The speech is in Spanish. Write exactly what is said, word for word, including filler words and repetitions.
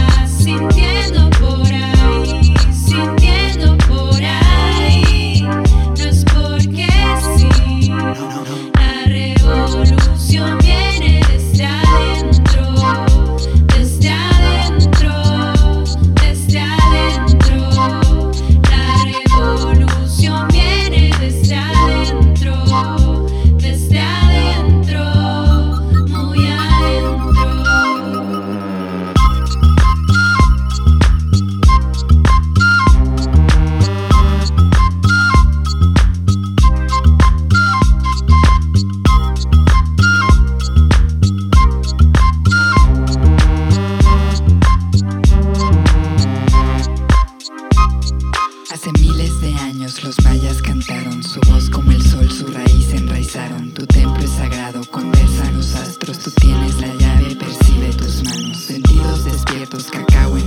estás sintiendo por ahí, sintiendo por ahí. No es porque sí, la revolución viene desde adentro, desde adentro, desde adentro. La revolución viene desde adentro, desde adentro, muy adentro. Hace miles de años los mayas cantaron, su voz como el sol, su raíz enraizaron. Tu templo es sagrado, conversan los astros, tú tienes la llave, percibe tus manos, sentidos despiertos, cacao en